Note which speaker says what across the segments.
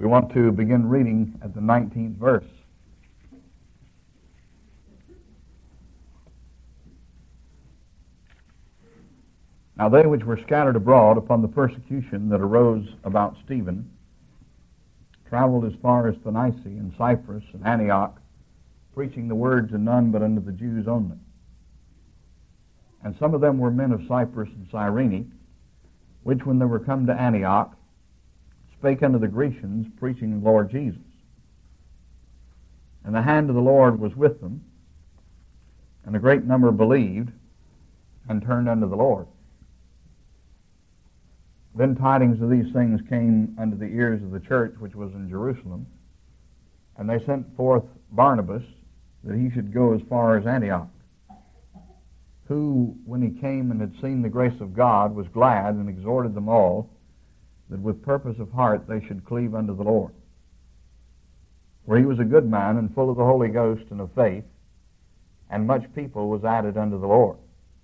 Speaker 1: We want to begin reading at the 19th verse. Now they which were scattered abroad upon the persecution that arose about Stephen traveled as far as Phoenicia and Cyprus and Antioch, preaching the word to none but unto the Jews only. And some of them were men of Cyprus and Cyrene, which when they were come to Antioch, spake unto the Grecians, preaching the Lord Jesus. And the hand of the Lord was with them, and a great number believed, and turned unto the Lord. Then tidings of these things came unto the ears of the church which was in Jerusalem, and they sent forth Barnabas, that he should go as far as Antioch, who, when he came and had seen the grace of God, was glad, and exhorted them all, that with purpose of heart they should cleave unto the Lord. For he was a good man, and full of the Holy Ghost and of faith, and much people was added unto the Lord.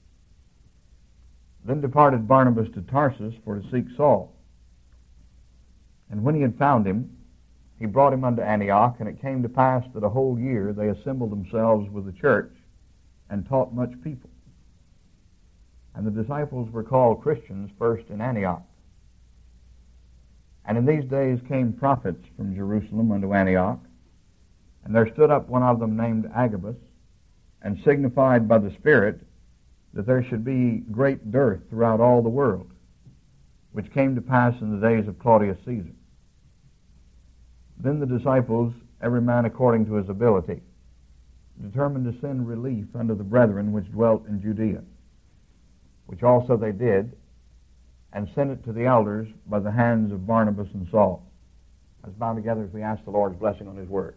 Speaker 1: Then departed Barnabas to Tarsus for to seek Saul. And when he had found him, he brought him unto Antioch, and it came to pass that a whole year they assembled themselves with the church, and taught much people. And the disciples were called Christians first in Antioch. And in these days came prophets from Jerusalem unto Antioch, and there stood up one of them named Agabus, and signified by the Spirit that there should be great dearth throughout all the world, which came to pass in the days of Claudius Caesar. Then the disciples, every man according to his ability, determined to send relief unto the brethren which dwelt in Judea, which also they did, and sent it to the elders by the hands of Barnabas and Saul. Let's bow together as we ask the Lord's blessing on his word.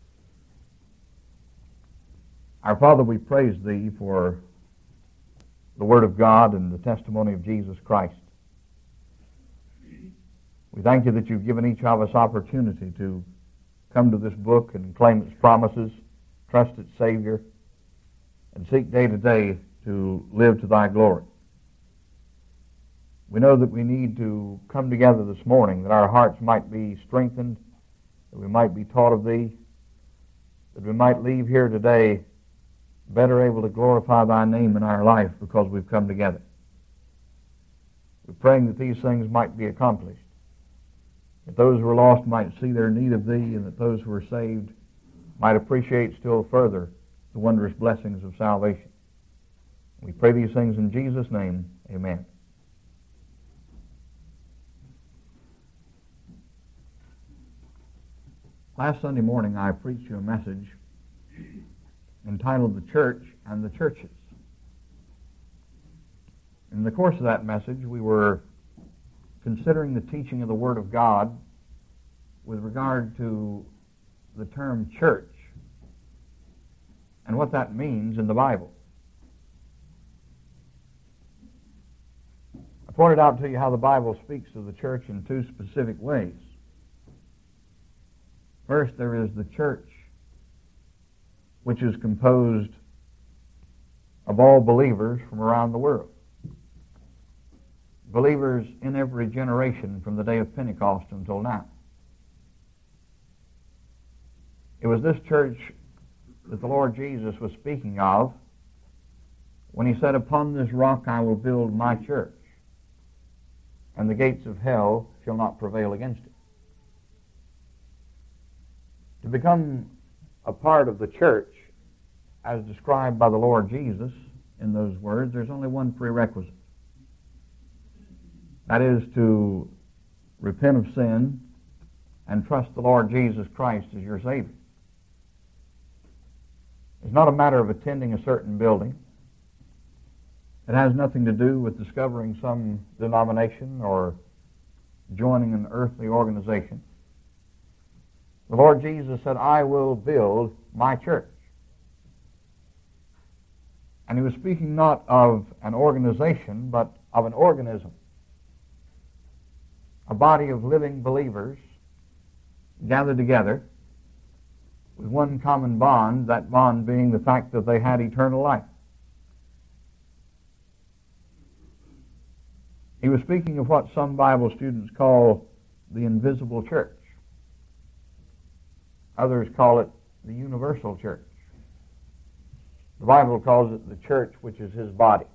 Speaker 1: Our Father, we praise thee for the word of God and the testimony of Jesus Christ. We thank you that you've given each of us opportunity to come to this book and claim its promises, trust its Savior, and seek day to day to live to thy glory. We know that we need to come together this morning, that our hearts might be strengthened, that we might be taught of thee, that we might leave here today better able to glorify thy name in our life because we've come together. We're praying that these things might be accomplished, that those who are lost might see their need of thee, and that those who are saved might appreciate still further the wondrous blessings of salvation. We pray these things in Jesus' name. Amen. Last Sunday morning I preached you a message entitled The Church and the Churches. In the course of that message we were considering the teaching of the Word of God with regard to the term church and what that means in the Bible. I pointed out to you how the Bible speaks of the church in two specific ways. First, there is the church, which is composed of all believers from around the world. Believers in every generation from the day of Pentecost until now. It was this church that the Lord Jesus was speaking of when he said, "Upon this rock I will build my church, and the gates of hell shall not prevail against it." To become a part of the church, as described by the Lord Jesus in those words, there's only one prerequisite. That is to repent of sin and trust the Lord Jesus Christ as your Savior. It's not a matter of attending a certain building. It has nothing to do with discovering some denomination or joining an earthly organization. The Lord Jesus said, "I will build my church." And he was speaking not of an organization, but of an organism. A body of living believers gathered together with one common bond, that bond being the fact that they had eternal life. He was speaking of what some Bible students call the invisible church. Others call it the universal church. The Bible calls it the church, which is his body.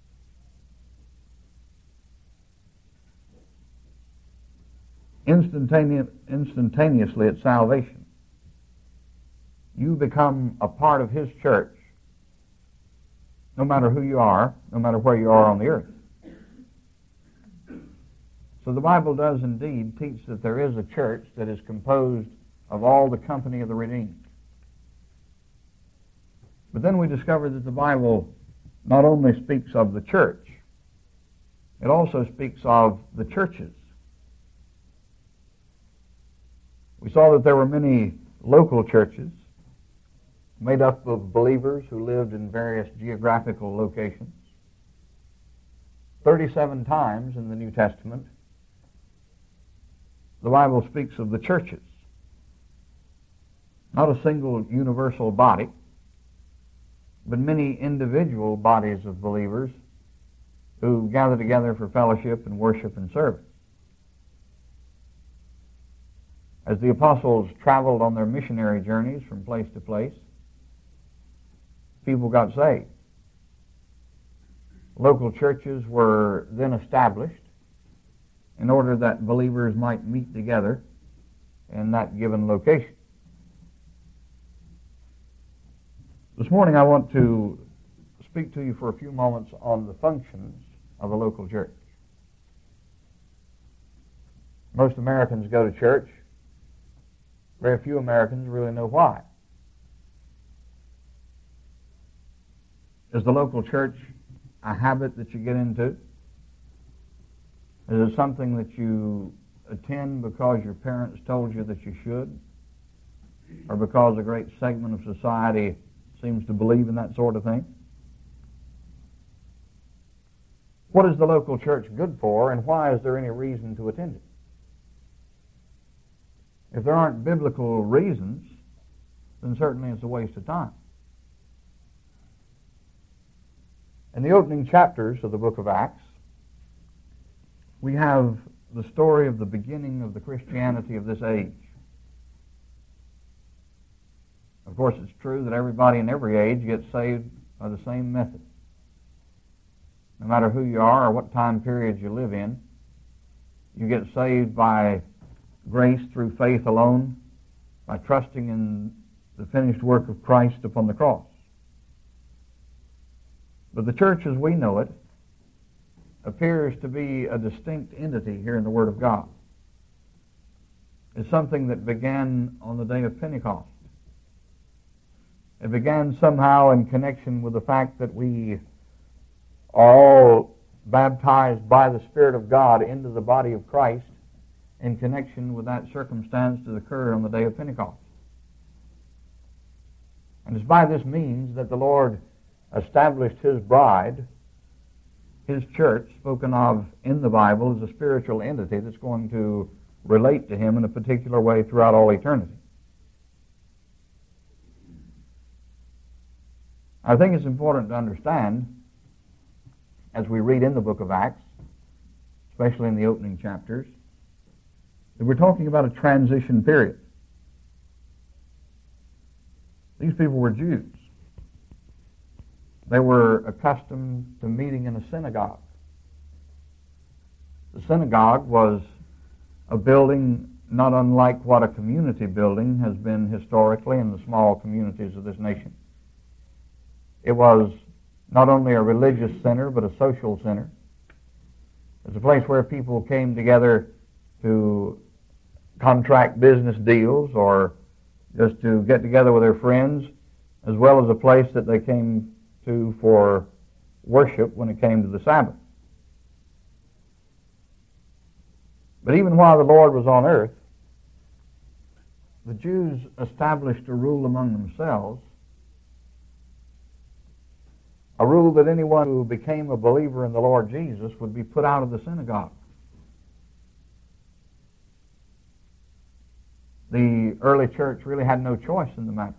Speaker 1: Instantaneously at salvation, you become a part of his church, no matter who you are, no matter where you are on the earth. So the Bible does indeed teach that there is a church that is composed of all the company of the redeemed. But then we discover that the Bible not only speaks of the church, it also speaks of the churches. We saw that there were many local churches made up of believers who lived in various geographical locations. 37 times in the New Testament, the Bible speaks of the churches. Not a single universal body, but many individual bodies of believers who gather together for fellowship and worship and service. As the apostles traveled on their missionary journeys from place to place, people got saved. Local churches were then established in order that believers might meet together in that given location. This morning I want to speak to you for a few moments on the functions of a local church. Most Americans go to church. Very few Americans really know why. Is the local church a habit that you get into? Is it something that you attend because your parents told you that you should? Or because a great segment of society seems to believe in that sort of thing? What is the local church good for, and why is there any reason to attend it? If there aren't biblical reasons, then certainly it's a waste of time. In the opening chapters of the book of Acts, we have the story of the beginning of the Christianity of this age. Of course, it's true that everybody in every age gets saved by the same method. No matter who you are or what time period you live in, you get saved by grace through faith alone, by trusting in the finished work of Christ upon the cross. But the church as we know it appears to be a distinct entity here in the Word of God. It's something that began on the day of Pentecost. It began somehow in connection with the fact that we are all baptized by the Spirit of God into the body of Christ in connection with that circumstance that occurred on the day of Pentecost. And it's by this means that the Lord established His bride, His church, spoken of in the Bible as a spiritual entity that's going to relate to Him in a particular way throughout all eternity. I think it's important to understand, as we read in the book of Acts, especially in the opening chapters, that we're talking about a transition period. These people were Jews. They were accustomed to meeting in a synagogue. The synagogue was a building not unlike what a community building has been historically in the small communities of this nation. It was not only a religious center, but a social center. It's a place where people came together to contract business deals or just to get together with their friends, as well as a place that they came to for worship when it came to the Sabbath. But even while the Lord was on earth, the Jews established a rule among themselves, a rule that anyone who became a believer in the Lord Jesus would be put out of the synagogue. The early church really had no choice in the matter.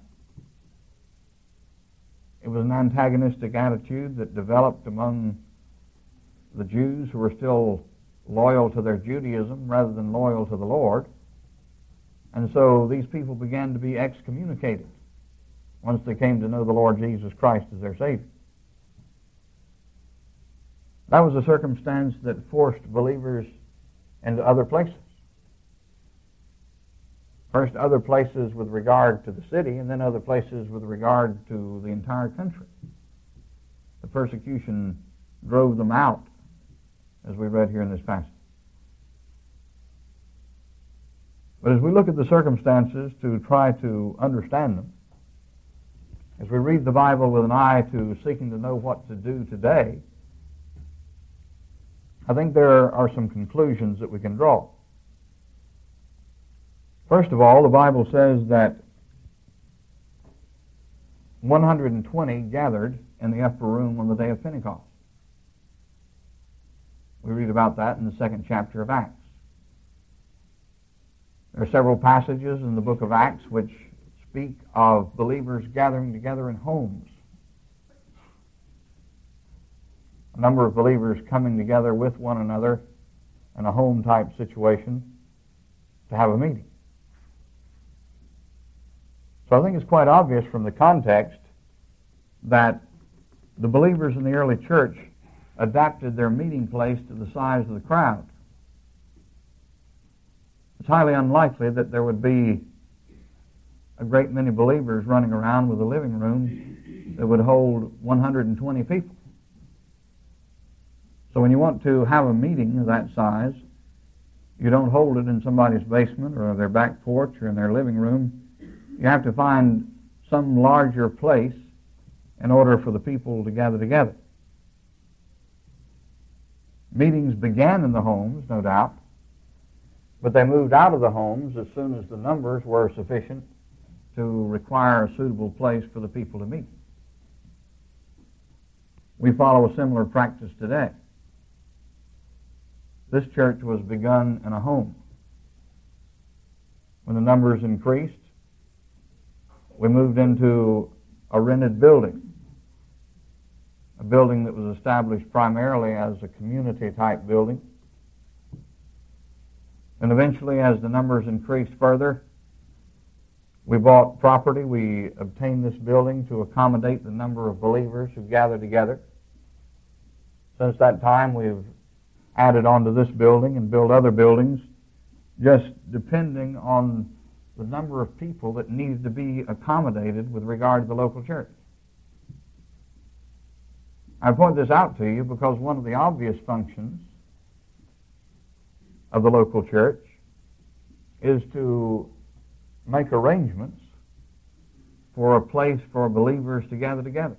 Speaker 1: It was an antagonistic attitude that developed among the Jews who were still loyal to their Judaism rather than loyal to the Lord. And so these people began to be excommunicated once they came to know the Lord Jesus Christ as their Savior. That was a circumstance that forced believers into other places. First, other places with regard to the city, and then other places with regard to the entire country. The persecution drove them out, as we read here in this passage. But as we look at the circumstances to try to understand them, as we read the Bible with an eye to seeking to know what to do today, I think there are some conclusions that we can draw. First of all, the Bible says that 120 gathered in the upper room on the day of Pentecost. We read about that in the 2nd chapter of Acts. There are several passages in the book of Acts which speak of believers gathering together in homes. A number of believers coming together with one another in a home-type situation to have a meeting. So I think it's quite obvious from the context that the believers in the early church adapted their meeting place to the size of the crowd. It's highly unlikely that there would be a great many believers running around with a living room that would hold 120 people. So when you want to have a meeting of that size, you don't hold it in somebody's basement or their back porch or in their living room. You have to find some larger place in order for the people to gather together. Meetings began in the homes, no doubt, but they moved out of the homes as soon as the numbers were sufficient to require a suitable place for the people to meet. We follow a similar practice today. This church was begun in a home. When the numbers increased, we moved into a rented building, a building that was established primarily as a community-type building. And eventually, as the numbers increased further, we bought property. We obtained this building to accommodate the number of believers who gathered together. Since that time, we've added onto this building and built other buildings, just depending on the number of people that needed to be accommodated with regard to the local church. I point this out to you because one of the obvious functions of the local church is to make arrangements for a place for believers to gather together.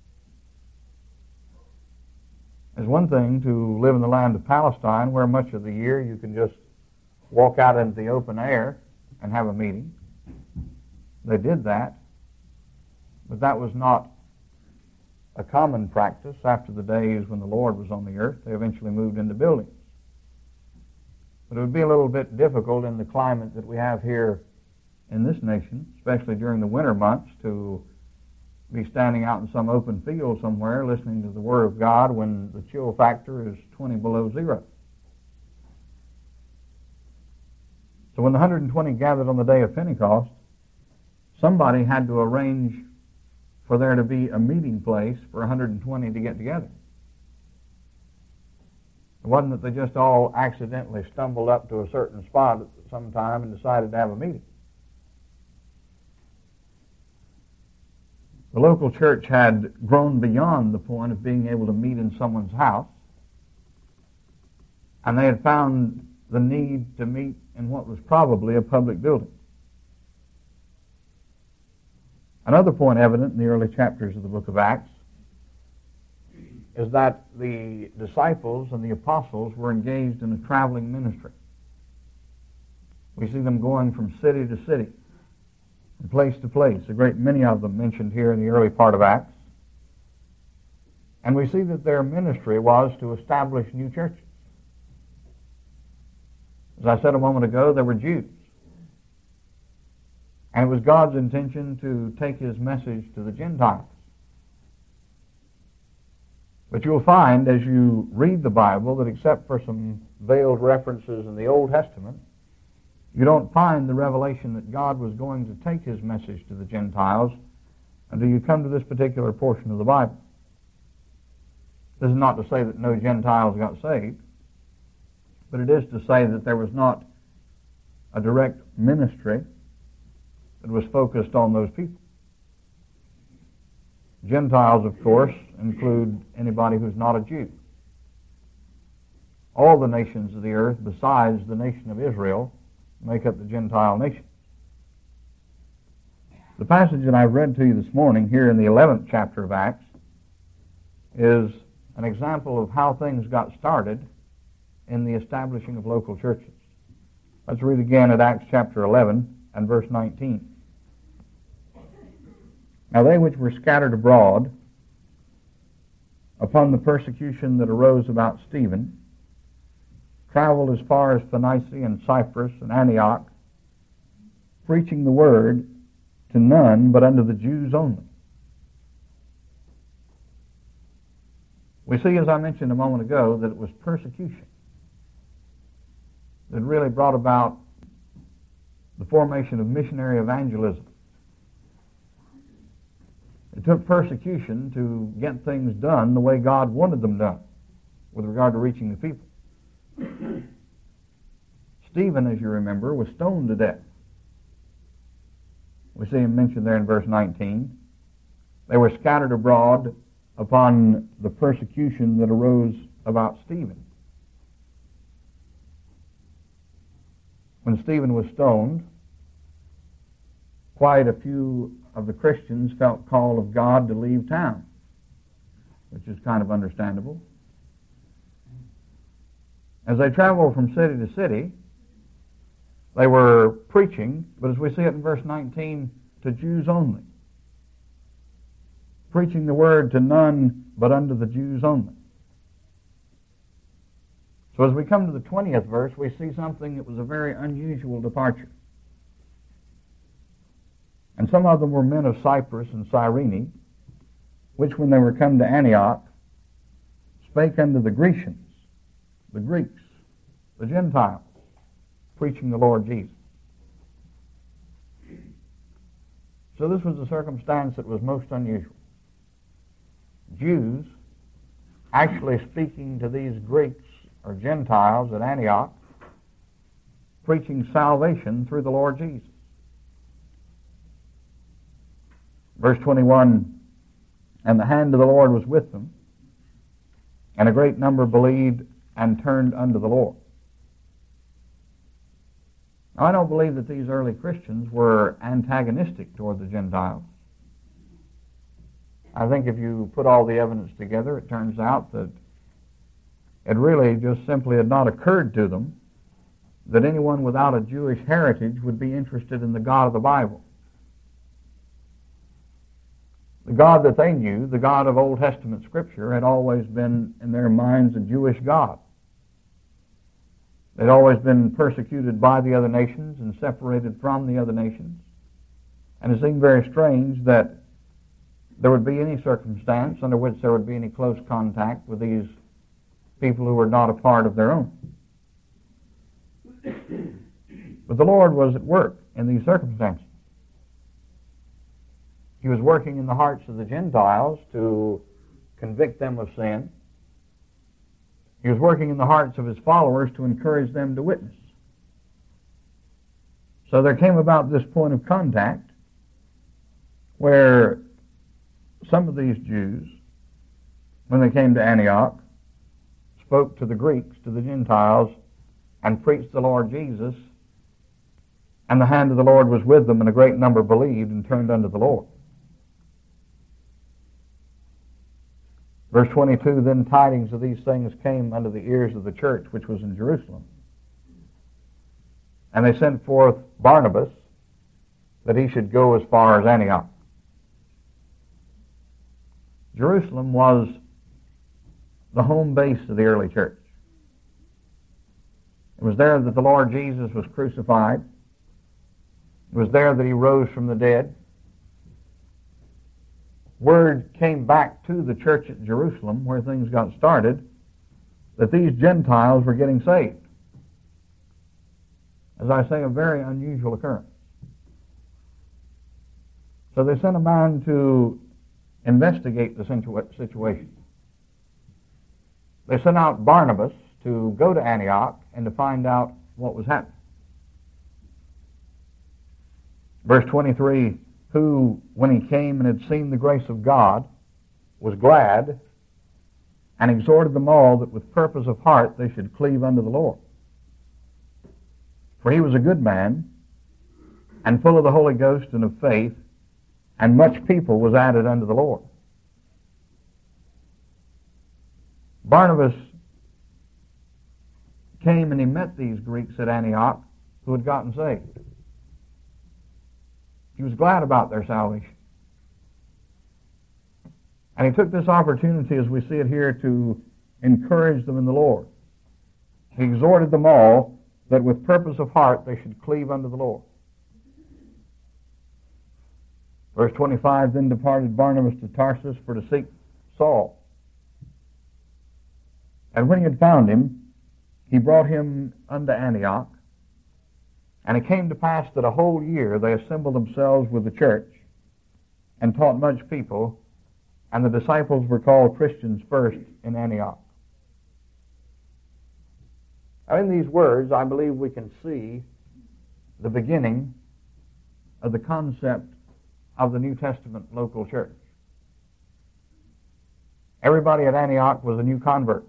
Speaker 1: It's one thing to live in the land of Palestine where much of the year you can just walk out into the open air and have a meeting. They did that, but that was not a common practice after the days when the Lord was on the earth. They eventually moved into buildings. But it would be a little bit difficult in the climate that we have here in this nation, especially during the winter months, to be standing out in some open field somewhere listening to the Word of God when the chill factor is 20 below zero. So when the 120 gathered on the day of Pentecost, somebody had to arrange for there to be a meeting place for 120 to get together. It wasn't that they just all accidentally stumbled up to a certain spot at some time and decided to have a meeting. The local church had grown beyond the point of being able to meet in someone's house, and they had found the need to meet in what was probably a public building. Another point evident in the early chapters of the book of Acts is that the disciples and the apostles were engaged in a traveling ministry. We see them going from city to city, from place to place, a great many of them mentioned here in the early part of Acts. And we see that their ministry was to establish new churches. As I said a moment ago, there were Jews. And it was God's intention to take His message to the Gentiles. But you'll find as you read the Bible that except for some veiled references in the Old Testament, You don't find the revelation that God was going to take his message to the Gentiles until you come to this particular portion of the Bible. This is not to say that no Gentiles got saved, but it is to say that there was not a direct ministry that was focused on those people. Gentiles, of course, include anybody who's not a Jew. All the nations of the earth, besides the nation of Israel, make up the Gentile nation. The passage that I've read to you this morning here in the 11th chapter of Acts is an example of how things got started in the establishing of local churches. Let's read again at Acts chapter 11 and verse 19. Now they which were scattered abroad upon the persecution that arose about Stephen traveled as far as Phoenicia and Cyprus and Antioch, preaching the word to none but unto the Jews only. We see, as I mentioned a moment ago, that it was persecution that really brought about the formation of missionary evangelism. It took persecution to get things done the way God wanted them done with regard to reaching the people. Stephen, as you remember, was stoned to death. We see him mentioned there in verse 19. They were scattered abroad upon the persecution that arose about Stephen. When Stephen was stoned, quite a few of the Christians felt call of God to leave town, which is kind of understandable. As they traveled from city to city, they were preaching, but as we see it in verse 19, to Jews only. Preaching the word to none but unto the Jews only. So as we come to the 20th verse, we see something that was a very unusual departure. And some of them were men of Cyprus and Cyrene, which when they were come to Antioch, spake unto the Grecians, the Greeks, the Gentiles, preaching the Lord Jesus. So this was a circumstance that was most unusual. Jews actually speaking to these Greeks or Gentiles at Antioch, preaching salvation through the Lord Jesus. Verse 21, and the hand of the Lord was with them, and a great number believed and turned unto the Lord. Now, I don't believe that these early Christians were antagonistic toward the Gentiles. I think if you put all the evidence together, it turns out that it really just simply had not occurred to them that anyone without a Jewish heritage would be interested in the God of the Bible. The God that they knew, the God of Old Testament Scripture, had always been in their minds a Jewish God. They'd always been persecuted by the other nations and separated from the other nations. And it seemed very strange that there would be any circumstance under which there would be any close contact with these people who were not a part of their own. But the Lord was at work in these circumstances. He was working in the hearts of the Gentiles to convict them of sin. He was working in the hearts of his followers to encourage them to witness. So there came about this point of contact where some of these Jews, when they came to Antioch, spoke to the Greeks, to the Gentiles, and preached the Lord Jesus, and the hand of the Lord was with them, and a great number believed and turned unto the Lord. Verse 22, then tidings of these things came unto the ears of the church which was in Jerusalem. And they sent forth Barnabas that he should go as far as Antioch. Jerusalem was the home base of the early church. It was there that the Lord Jesus was crucified. It was there that he rose from the dead. Word came back to the church at Jerusalem, where things got started, that these Gentiles were getting saved. as I say, a very unusual occurrence. So they sent a man to investigate the situation. They sent out Barnabas to go to Antioch and to find out what was happening. Verse 23, who, when he came and had seen the grace of God, was glad, and exhorted them all that with purpose of heart they should cleave unto the Lord. For he was a good man, and full of the Holy Ghost and of faith, and much people was added unto the Lord. Barnabas came and he met these Greeks at Antioch who had gotten saved. He was glad about their salvation. And he took this opportunity, as we see it here, to encourage them in the Lord. He exhorted them all that with purpose of heart they should cleave unto the Lord. Verse 25, then departed Barnabas to Tarsus for to seek Saul. And when he had found him, he brought him unto Antioch. And it came to pass that a whole year they assembled themselves with the church, and taught much people, and the disciples were called Christians first in Antioch. Now in these words, I believe we can see the beginning of the concept of the New Testament local church. Everybody at Antioch was a new convert.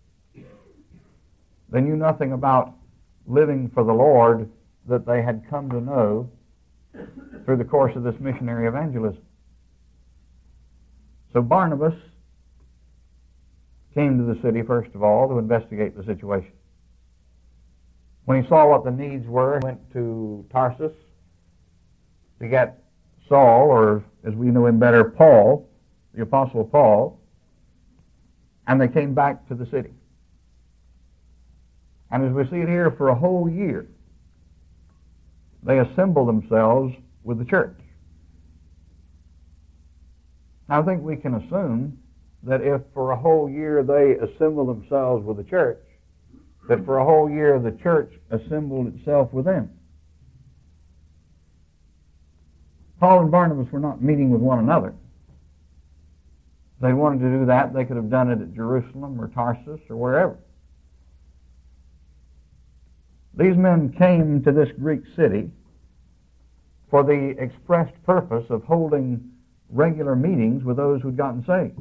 Speaker 1: They knew nothing about living for the Lord that they had come to know through the course of this missionary evangelism. So Barnabas came to the city, first of all, to investigate the situation. When he saw what the needs were, he went to Tarsus to get Saul, or as we know him better, Paul, the Apostle Paul, and they came back to the city. And as we see it here, for a whole year, they assembled themselves with the church. Now, I think we can assume that if for a whole year they assembled themselves with the church, that for a whole year the church assembled itself with them. Paul and Barnabas were not meeting with one another. If they wanted to do that, they could have done it at Jerusalem or Tarsus or wherever. These men came to this Greek city for the expressed purpose of holding regular meetings with those who'd gotten saved.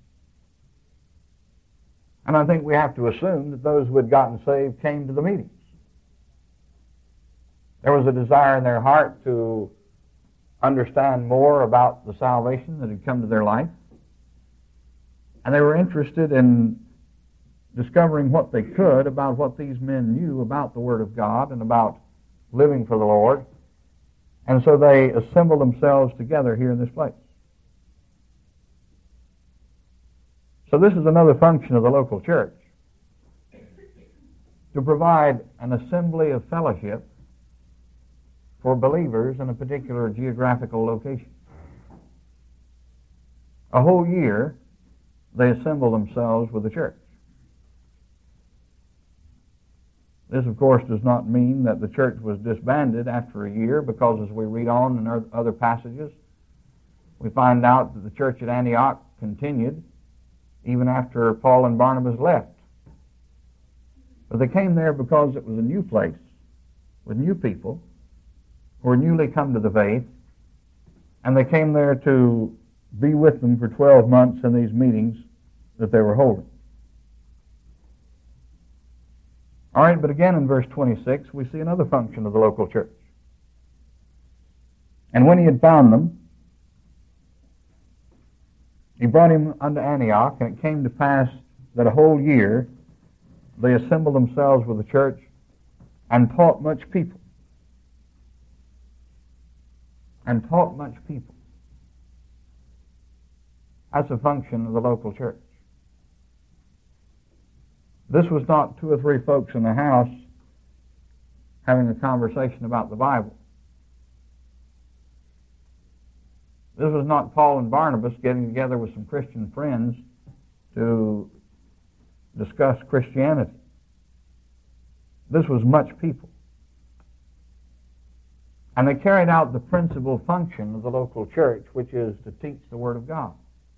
Speaker 1: And I think we have to assume that those who had gotten saved came to the meetings. There was a desire in their heart to understand more about the salvation that had come to their life. And they were interested in discovering what they could about what these men knew about the Word of God and about living for the Lord. And so they assembled themselves together here in this place. So this is another function of the local church, to provide an assembly of fellowship for believers in a particular geographical location. A whole year, they assemble themselves with the church. This, of course, does not mean that the church was disbanded after a year, because as we read on in other passages, we find out that the church at Antioch continued even after Paul and Barnabas left. But they came there because it was a new place with new people who were newly come to the faith, and they came there to be with them for 12 months in these meetings that they were holding. All right, but again in verse 26, we see another function of the local church. And when he had found them, he brought him unto Antioch, and it came to pass that a whole year they assembled themselves with the church and taught much people. And taught much people. That's a function of the local church. This was not two or three folks in the house having a conversation about the Bible. This was not Paul and Barnabas getting together with some Christian friends to discuss Christianity. This was much people. And they carried out the principal function of the local church, which is to teach the Word of God.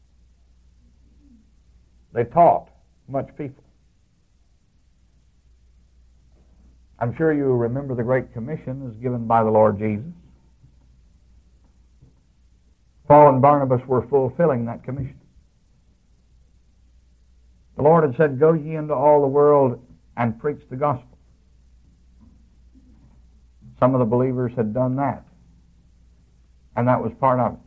Speaker 1: They taught much people. I'm sure you remember the Great Commission as given by the Lord Jesus. Paul and Barnabas were fulfilling that commission. The Lord had said, "Go ye into all the world and preach the gospel." Some of the believers had done that, and that was part of it.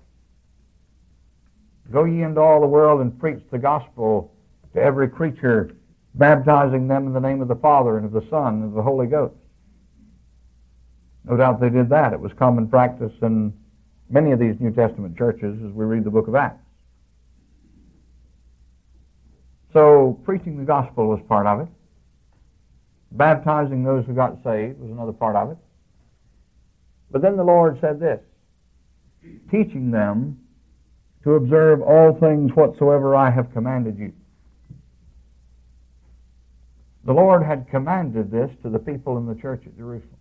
Speaker 1: Go ye into all the world and preach the gospel to every creature, baptizing them in the name of the Father and of the Son and of the Holy Ghost. No doubt they did that. It was common practice in many of these New Testament churches as we read the book of Acts. So preaching the gospel was part of it. Baptizing those who got saved was another part of it. But then the Lord said this, teaching them to observe all things whatsoever I have commanded you. The Lord had commanded this to the people in the church at Jerusalem.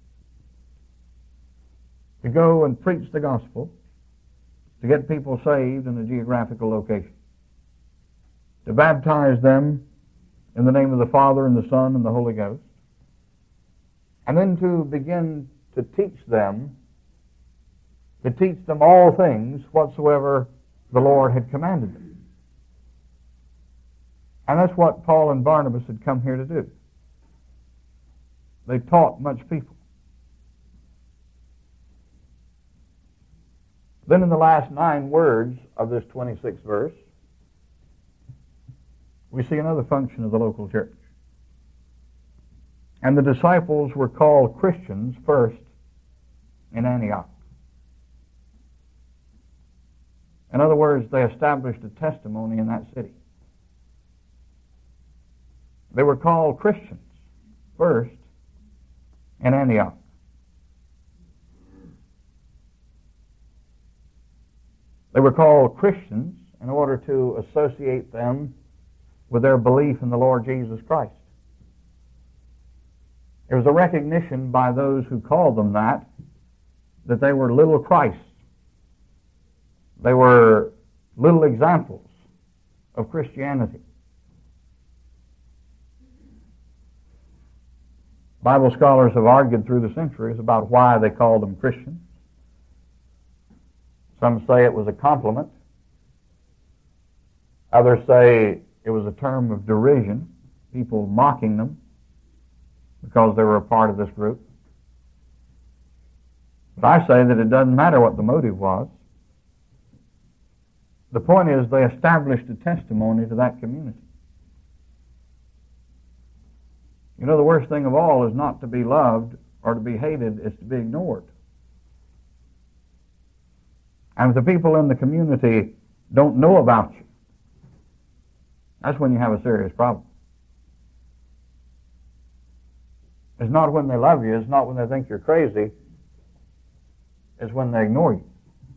Speaker 1: To go and preach the gospel, to get people saved in a geographical location. To baptize them in the name of the Father and the Son and the Holy Ghost. And then to begin to teach them all things whatsoever the Lord had commanded them. And that's what Paul and Barnabas had come here to do. They taught much people. Then in the last 9 words of this 26th verse, we see another function of the local church. And the disciples were called Christians first in Antioch. In other words, they established a testimony in that city. They were called Christians first in Antioch. They were called Christians in order to associate them with their belief in the Lord Jesus Christ. There was a recognition by those who called them that they were little Christs. They were little examples of Christianity. Bible scholars have argued through the centuries about why they called them Christians. Some say it was a compliment. Others say it was a term of derision, people mocking them because they were a part of this group. But I say that it doesn't matter what the motive was. The point is they established a testimony to that community. You know, the worst thing of all is not to be loved or to be hated, it's to be ignored. And if the people in the community don't know about you, that's when you have a serious problem. It's not when they love you, it's not when they think you're crazy, it's when they ignore you.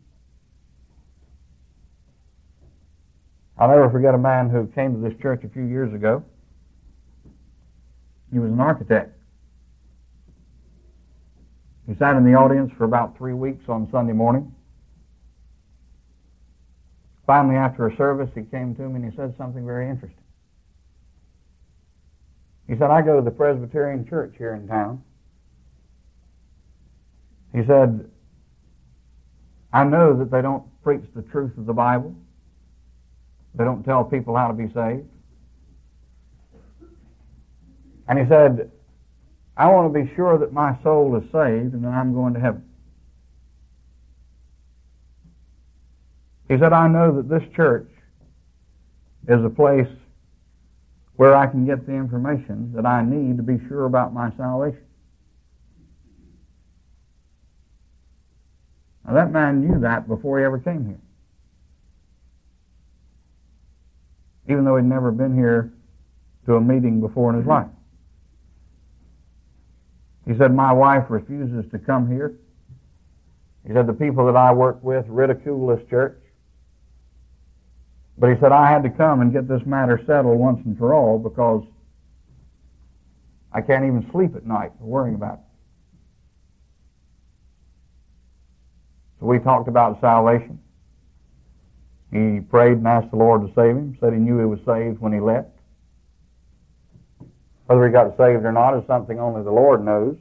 Speaker 1: I'll never forget a man who came to this church a few years ago. He was an architect. He sat in the audience for about 3 weeks on Sunday morning. Finally, after a service, he came to me and he said something very interesting. He said, I go to the Presbyterian church here in town. He said, I know that they don't preach the truth of the Bible. They don't tell people how to be saved. And he said, I want to be sure that my soul is saved and that I'm going to heaven. He said, I know that this church is a place where I can get the information that I need to be sure about my salvation. Now that man knew that before he ever came here. Even though he'd never been here to a meeting before in his life. He said, my wife refuses to come here. He said, the people that I work with ridicule this church. But he said, I had to come and get this matter settled once and for all because I can't even sleep at night worrying about it. So we talked about salvation. He prayed and asked the Lord to save him, said he knew he was saved when he left. Whether he got saved or not is something only the Lord knows.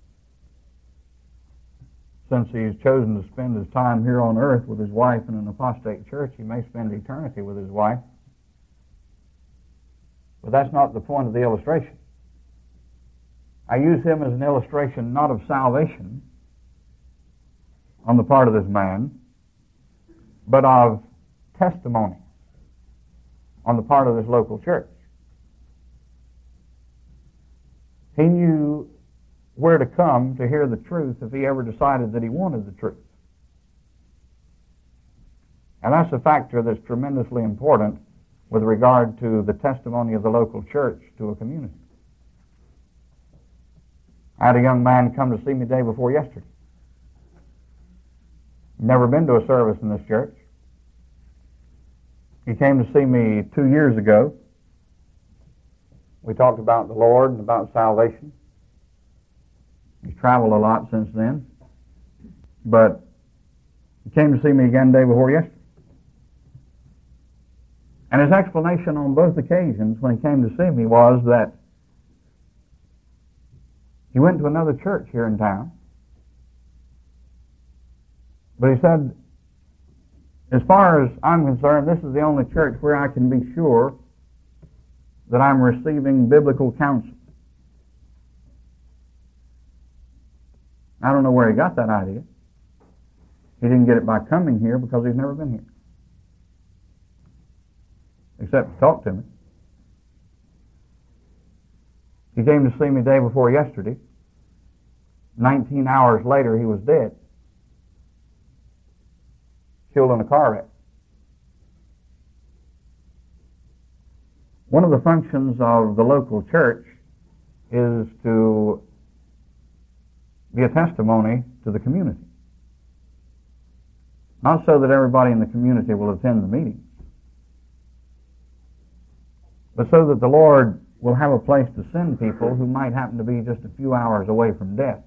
Speaker 1: Since he's chosen to spend his time here on earth with his wife in an apostate church, he may spend eternity with his wife. But that's not the point of the illustration. I use him as an illustration not of salvation on the part of this man, but of testimony on the part of this local church. He knew where to come to hear the truth if he ever decided that he wanted the truth. And that's a factor that's tremendously important with regard to the testimony of the local church to a community. I had a young man come to see me the day before yesterday. Never been to a service in this church. He came to see me 2 years ago. We talked about the Lord and about salvation. He's traveled a lot since then. But he came to see me again the day before yesterday. And his explanation on both occasions when he came to see me was that he went to another church here in town. But he said, as far as I'm concerned, this is the only church where I can be sure that I'm receiving biblical counsel. I don't know where he got that idea. He didn't get it by coming here because he's never been here, except to talk to me. He came to see me the day before yesterday. 19 hours later, he was dead. Killed in a car wreck. One of the functions of the local church is to be a testimony to the community. Not so that everybody in the community will attend the meetings, but so that the Lord will have a place to send people who might happen to be just a few hours away from death.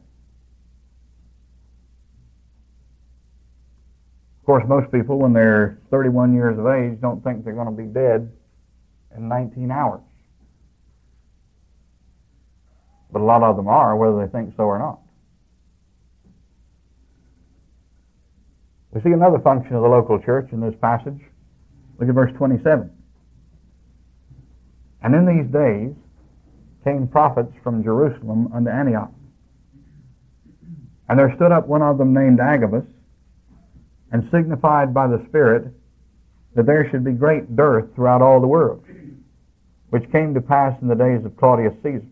Speaker 1: Of course, most people, when they're 31 years of age, don't think they're going to be dead in 19 hours. But a lot of them are, whether they think so or not. We see another function of the local church in this passage. Look at verse 27. And in these days came prophets from Jerusalem unto Antioch. And there stood up one of them named Agabus, and signified by the Spirit that there should be great dearth throughout all the world, which came to pass in the days of Claudius Caesar.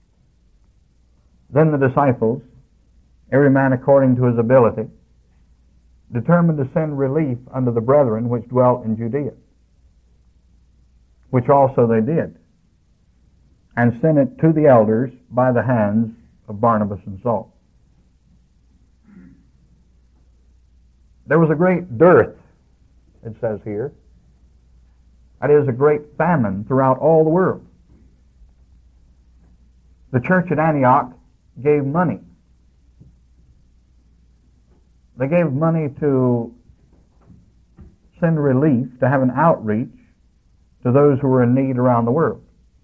Speaker 1: Then the disciples, every man according to his ability, determined to send relief unto the brethren which dwelt in Judea, which also they did, and sent it to the elders by the hands of Barnabas and Saul. There was a great dearth, it says here. That is, a great famine throughout all the world. The church at Antioch gave money. They gave money to send relief, to have an outreach to those who were in need around the world.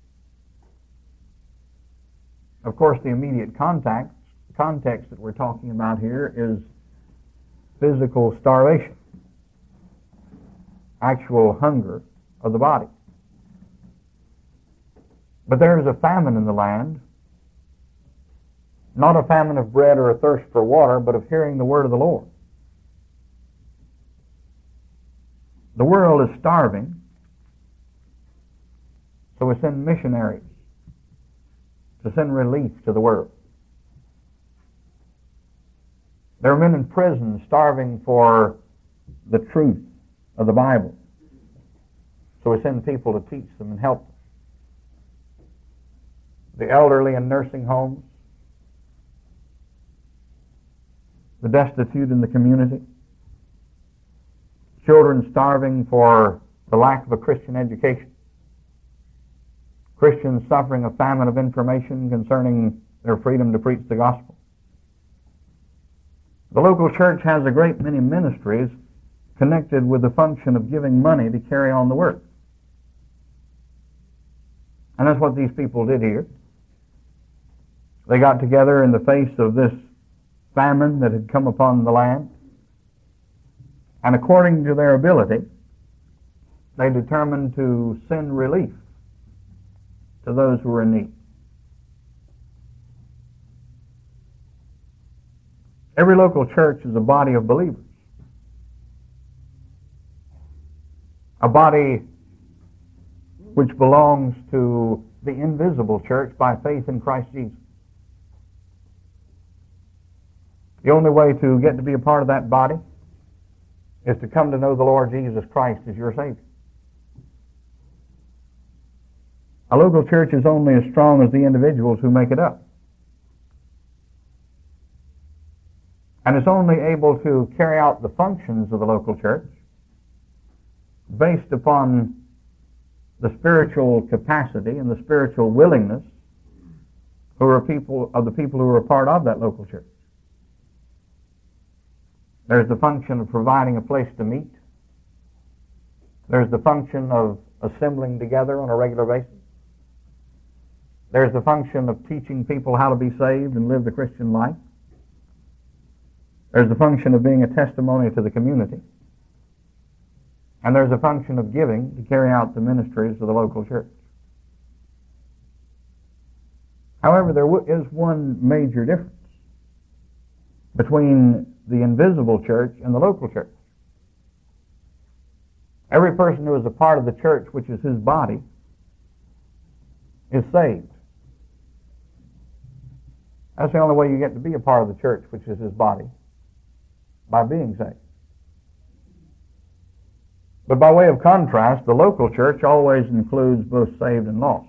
Speaker 1: Of course, the immediate context that we're talking about here is physical starvation, actual hunger of the body. But there is a famine in the land, not a famine of bread or a thirst for water, but of hearing the word of the Lord. The world is starving, so we send missionaries to send relief to the world. There are men in prison starving for the truth of the Bible, so we send people to teach them and help them. The elderly in nursing homes, the destitute in the community, children starving for the lack of a Christian education, Christians suffering a famine of information concerning their freedom to preach the gospel. The local church has a great many ministries connected with the function of giving money to carry on the work. And that's what these people did here. They got together in the face of this famine that had come upon the land, and according to their ability, they determined to send relief to those who were in need. Every local church is a body of believers, a body which belongs to the invisible church by faith in Christ Jesus. The only way to get to be a part of that body is to come to know the Lord Jesus Christ as your Savior. A local church is only as strong as the individuals who make it up. And it's only able to carry out the functions of the local church based upon the spiritual capacity and the spiritual willingness of the people who are a part of that local church. There's the function of providing a place to meet. There's the function of assembling together on a regular basis. There's the function of teaching people how to be saved and live the Christian life. There's the function of being a testimony to the community. And there's a function of giving to carry out the ministries of the local church. However, there is one major difference between the invisible church and the local church. Every person who is a part of the church, which is his body, is saved. That's the only way you get to be a part of the church, which is his body, by being saved. But by way of contrast, the local church always includes both saved and lost.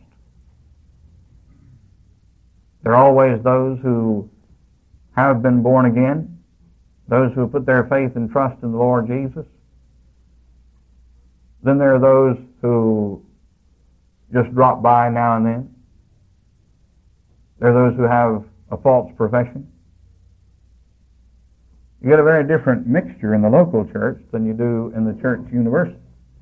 Speaker 1: There are always those who have been born again, those who put their faith and trust in the Lord Jesus. Then there are those who just drop by now and then. There are those who have a false profession. You get a very different mixture in the local church than you do in the church universal.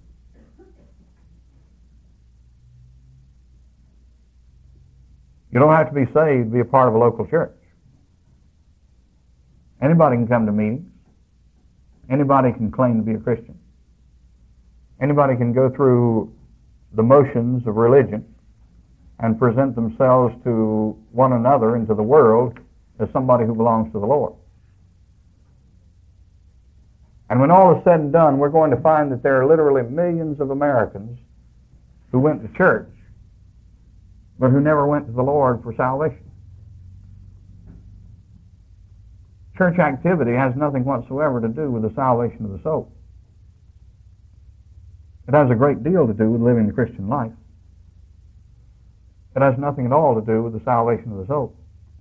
Speaker 1: You don't have to be saved to be a part of a local church. Anybody can come to meetings. Anybody can claim to be a Christian. Anybody can go through the motions of religion and present themselves to one another and to the world as somebody who belongs to the Lord. And when all is said and done, we're going to find that there are literally millions of Americans who went to church, but who never went to the Lord for salvation. Church activity has nothing whatsoever to do with the salvation of the soul. It has a great deal to do with living the Christian life. It has nothing at all to do with the salvation of the soul.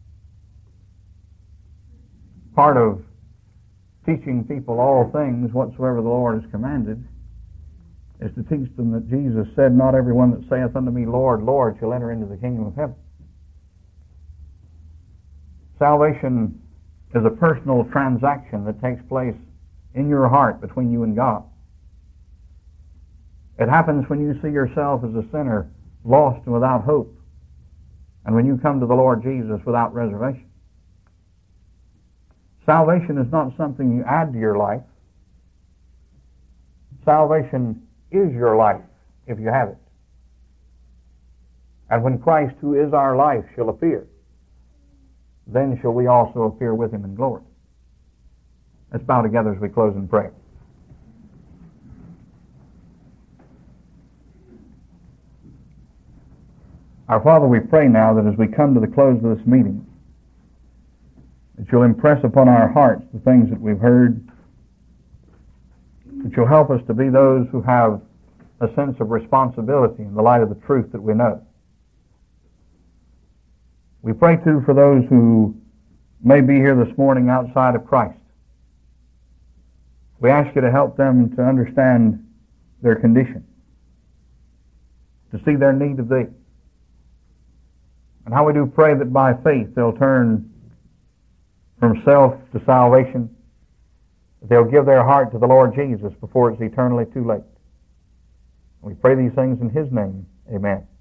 Speaker 1: Part of teaching people all things whatsoever the Lord has commanded is to teach them that Jesus said, "Not everyone that saith unto me, Lord, Lord, shall enter into the kingdom of heaven." Salvation is a personal transaction that takes place in your heart between you and God. It happens when you see yourself as a sinner, lost and without hope, and when you come to the Lord Jesus without reservation. Salvation is not something you add to your life. Salvation is your life if you have it. And when Christ, who is our life, shall appear, then shall we also appear with him in glory. Let's bow together as we close in prayer. Our Father, we pray now that as we come to the close of this meeting, that you'll impress upon our hearts the things that we've heard, that you'll help us to be those who have a sense of responsibility in the light of the truth that we know. We pray, too, for those who may be here this morning outside of Christ. We ask you to help them to understand their condition, to see their need of thee. And how we do pray that by faith they'll turn from self to salvation, that they'll give their heart to the Lord Jesus before it's eternally too late. We pray these things in His name. Amen.